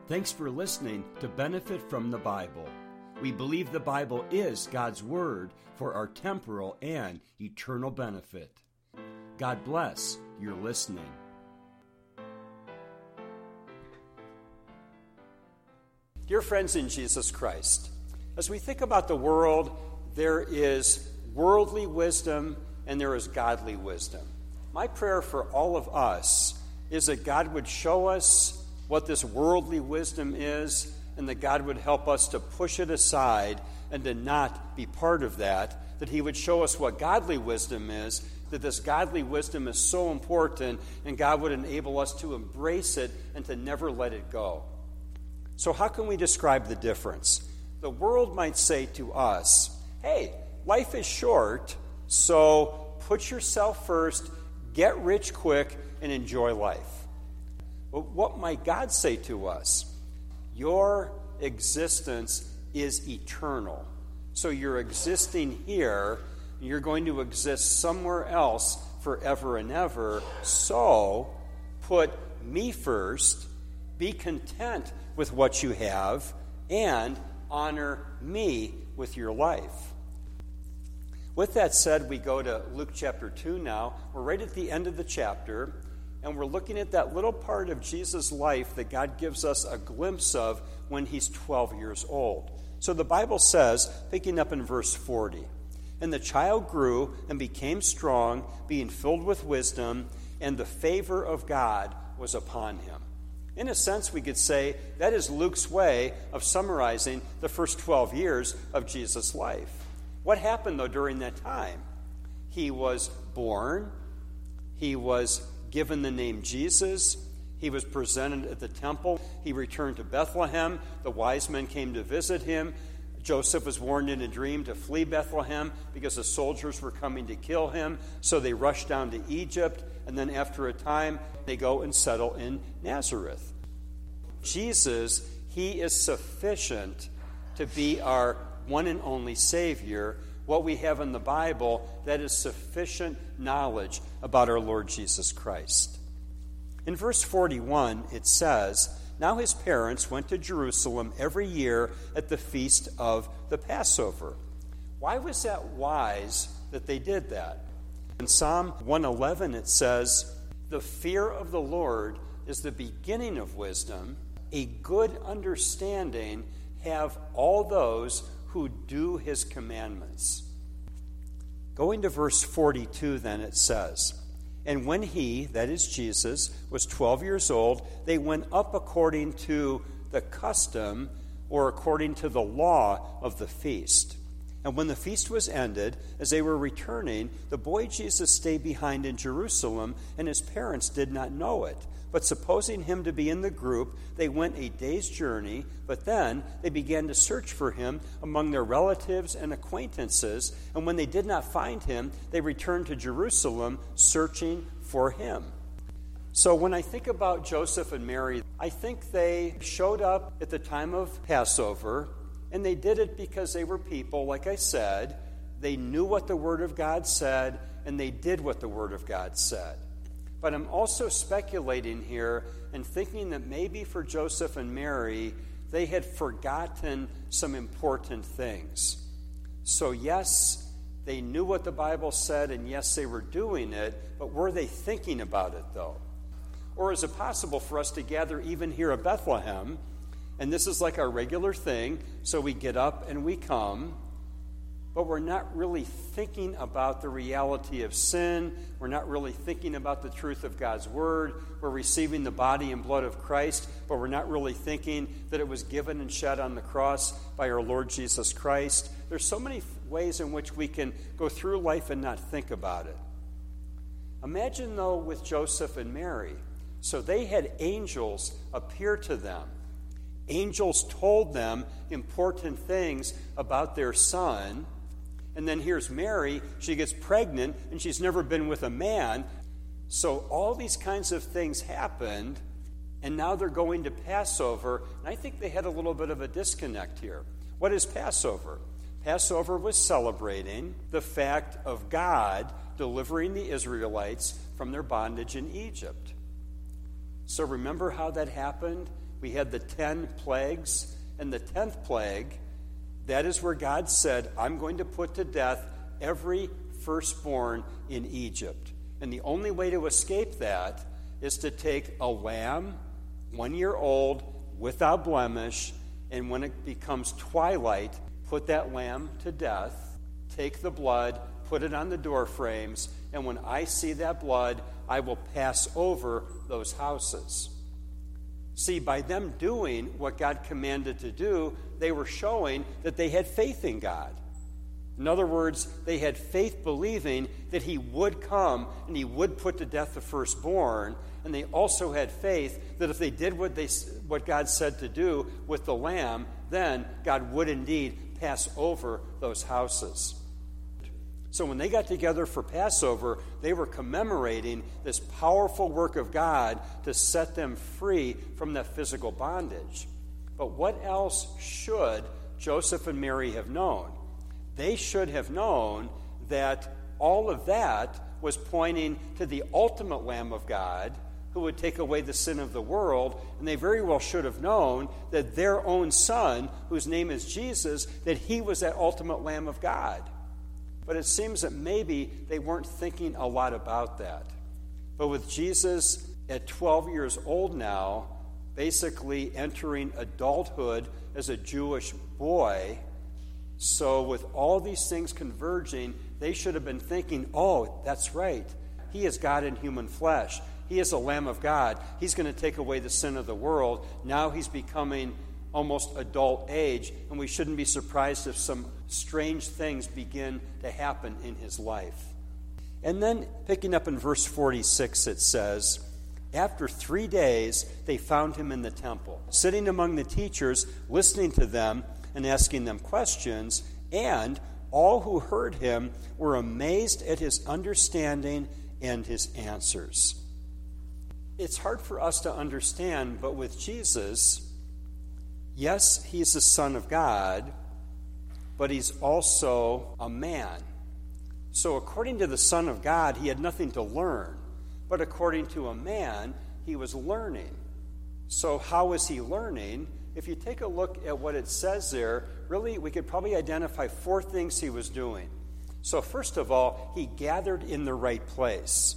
Thanks for listening to Benefit from the Bible. We believe the Bible is God's Word for our temporal and eternal benefit. God bless your listening. Dear friends in Jesus Christ, as we think about the world, there is worldly wisdom and there is godly wisdom. My prayer for all of us is that God would show us what this worldly wisdom is, and that God would help us to push it aside and to not be part of that He would show us what godly wisdom is, that this godly wisdom is so important, and God would enable us to embrace it and to never let it go. So how can we describe the difference? The world might say to us, hey, life is short, so put yourself first, get rich quick, and enjoy life. But what might God say to us? Your existence is eternal. So you're existing here, and you're going to exist somewhere else forever and ever. So put me first, be content with what you have, and honor me with your life. With that said, we go to Luke chapter 2 now. We're right at the end of the chapter, and we're looking at that little part of Jesus' life that God gives us a glimpse of when he's 12 years old. So the Bible says, picking up in verse 40, "And the child grew and became strong, being filled with wisdom, and the favor of God was upon him." In a sense, we could say that is Luke's way of summarizing the first 12 years of Jesus' life. What happened, though, during that time? He was born. He was given the name Jesus. He was presented at the temple. He returned to Bethlehem. The wise men came to visit him. Joseph was warned in a dream to flee Bethlehem because the soldiers were coming to kill him. So they rushed down to Egypt. And then after a time, they go and settle in Nazareth. Jesus, he is sufficient to be our one and only Savior. What we have in the Bible, that is sufficient knowledge about our Lord Jesus Christ. In verse 41, it says, "Now his parents went to Jerusalem every year at the feast of the Passover." Why was that wise that they did that? In Psalm 111, it says, "The fear of the Lord is the beginning of wisdom. A good understanding have all those who do his commandments." Going to verse 42, then it says, "And when he," that is Jesus, "was 12 years old, they went up according to the custom," or according to the law of the feast. "And when the feast was ended, as they were returning, the boy Jesus stayed behind in Jerusalem, and his parents did not know it. But supposing him to be in the group, they went a day's journey, but then they began to search for him among their relatives and acquaintances, and when they did not find him, they returned to Jerusalem searching for him." So when I think about Joseph and Mary, I think they showed up at the time of Passover, and they did it because they were people, like I said. They knew what the Word of God said, and they did what the Word of God said. But I'm also speculating here and thinking that maybe for Joseph and Mary, they had forgotten some important things. So yes, they knew what the Bible said, and yes, they were doing it, but were they thinking about it, though? Or is it possible for us to gather even here at Bethlehem, and this is like our regular thing, so we get up and we come, but we're not really thinking about the reality of sin. We're not really thinking about the truth of God's Word. We're receiving the body and blood of Christ, but we're not really thinking that it was given and shed on the cross by our Lord Jesus Christ. There's so many ways in which we can go through life and not think about it. Imagine, though, with Joseph and Mary. So they had angels appear to them. Angels told them important things about their son. And then here's Mary. She gets pregnant, and she's never been with a man. So all these kinds of things happened, and now they're going to Passover. And I think they had a little bit of a disconnect here. What is Passover? Passover was celebrating the fact of God delivering the Israelites from their bondage in Egypt. So remember how that happened? we had the 10 plagues, and the 10th plague, that is where God said, I'm going to put to death every firstborn in Egypt. And the only way to escape that is to take a lamb, 1 year old, without blemish, and when it becomes twilight, put that lamb to death, take the blood, put it on the door frames, and when I see that blood, I will pass over those houses. See, by them doing what God commanded to do, they were showing that they had faith in God. In other words, they had faith believing that he would come and he would put to death the firstborn, and they also had faith that if they did what God said to do with the lamb, then God would indeed pass over those houses. So when they got together for Passover, they were commemorating this powerful work of God to set them free from that physical bondage. But what else should Joseph and Mary have known? They should have known that all of that was pointing to the ultimate Lamb of God who would take away the sin of the world, and they very well should have known that their own son, whose name is Jesus, that he was that ultimate Lamb of God. But it seems that maybe they weren't thinking a lot about that. But with Jesus at 12 years old now, basically entering adulthood as a Jewish boy, so with all these things converging, they should have been thinking, oh, that's right. He is God in human flesh. He is the Lamb of God. He's going to take away the sin of the world. Now he's becoming almost adult age, and we shouldn't be surprised if some strange things begin to happen in his life. And then, picking up in verse 46, it says, after 3 days, they found him in the temple, sitting among the teachers, listening to them and asking them questions, and all who heard him were amazed at his understanding and his answers. It's hard for us to understand, but with Jesus, yes, he's the Son of God, but he's also a man. So according to the Son of God, he had nothing to learn. But according to a man, he was learning. So how is he learning? If you take a look at what it says there, really we could probably identify 4 things he was doing. So first of all, he gathered in the right place.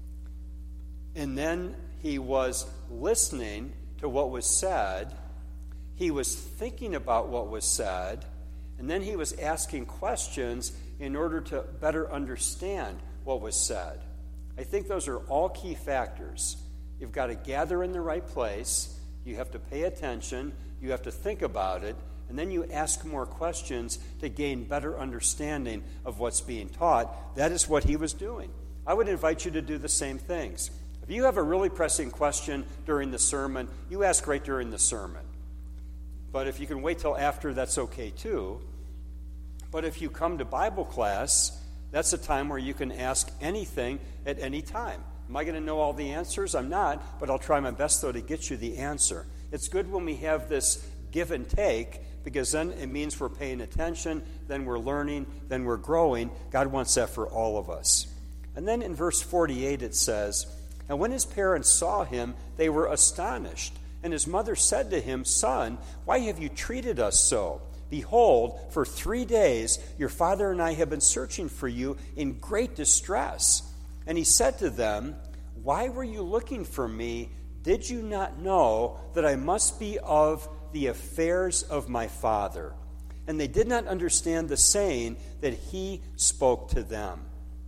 And then he was listening to what was said. He was thinking about what was said, and then he was asking questions in order to better understand what was said. I think those are all key factors. You've got to gather in the right place, you have to pay attention, you have to think about it, and then you ask more questions to gain better understanding of what's being taught. That is what he was doing. I would invite you to do the same things. If you have a really pressing question during the sermon, you ask right during the sermon. But if you can wait till after, that's okay too. But if you come to Bible class, that's a time where you can ask anything at any time. Am I going to know all the answers? I'm not, but I'll try my best, though, to get you the answer. It's good when we have this give and take, because then it means we're paying attention, then we're learning, then we're growing. God wants that for all of us. And then in verse 48 it says, and when his parents saw him, they were astonished. And his mother said to him, son, why have you treated us so? Behold, for 3 days your father and I have been searching for you in great distress. And he said to them, why were you looking for me? Did you not know that I must be of the affairs of my father? And they did not understand the saying that he spoke to them.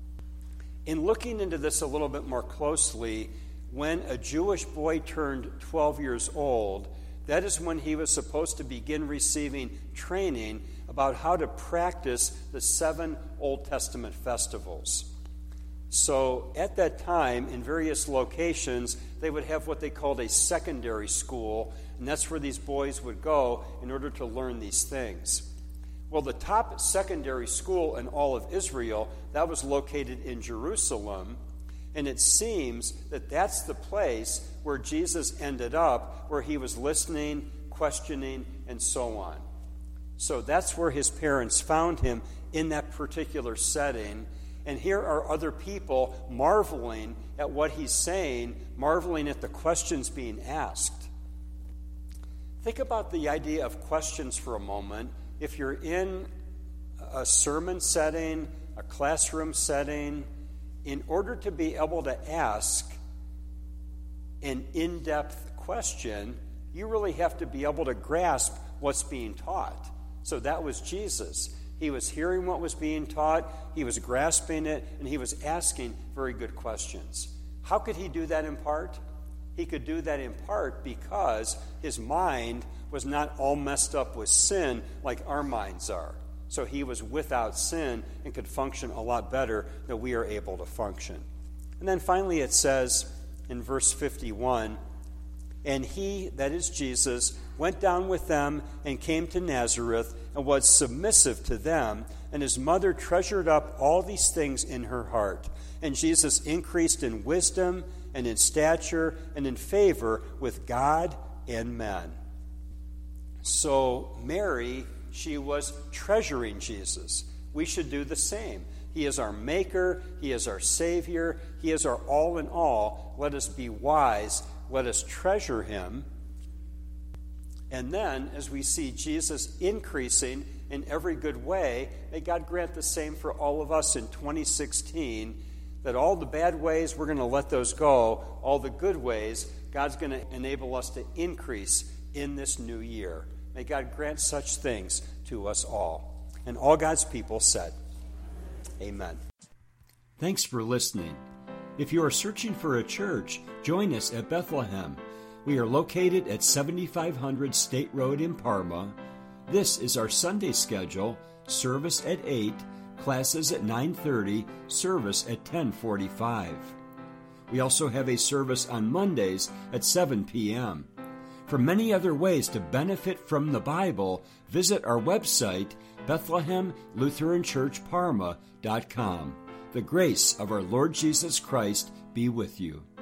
In looking into this a little bit more closely, when a Jewish boy turned 12 years old, that is when he was supposed to begin receiving training about how to practice the 7 Old Testament festivals. So at that time, in various locations, they would have what they called a secondary school, and that's where these boys would go in order to learn these things. Well, the top secondary school in all of Israel, that was located in Jerusalem, and it seems that that's the place where Jesus ended up, where he was listening, questioning, and so on. So that's where his parents found him, in that particular setting. And here are other people marveling at what he's saying, marveling at the questions being asked. Think about the idea of questions for a moment. If you're in a sermon setting, a classroom setting, in order to be able to ask an in-depth question, you really have to be able to grasp what's being taught. So that was Jesus. He was hearing what was being taught, he was grasping it, and he was asking very good questions. How could he do that in part? He could do that in part because his mind was not all messed up with sin like our minds are. So he was without sin and could function a lot better than we are able to function. And then finally it says in verse 51, and he, that is Jesus, went down with them and came to Nazareth and was submissive to them, and his mother treasured up all these things in her heart. And Jesus increased in wisdom and in stature and in favor with God and men. So Mary, she was treasuring Jesus. We should do the same. He is our maker. He is our Savior. He is our all in all. Let us be wise. Let us treasure him. And then, as we see Jesus increasing in every good way, may God grant the same for all of us in 2016, that all the bad ways, we're going to let those go. All the good ways, God's going to enable us to increase in this new year. May God grant such things to us all. And all God's people said, amen. Thanks for listening. If you are searching for a church, join us at Bethlehem. We are located at 7500 State Road in Parma. This is our Sunday schedule: service at 8, classes at 9:30, service at 10:45. We also have a service on Mondays at 7 p.m. For many other ways to benefit from the Bible, visit our website, BethlehemLutheranChurchParma.com. The grace of our Lord Jesus Christ be with you.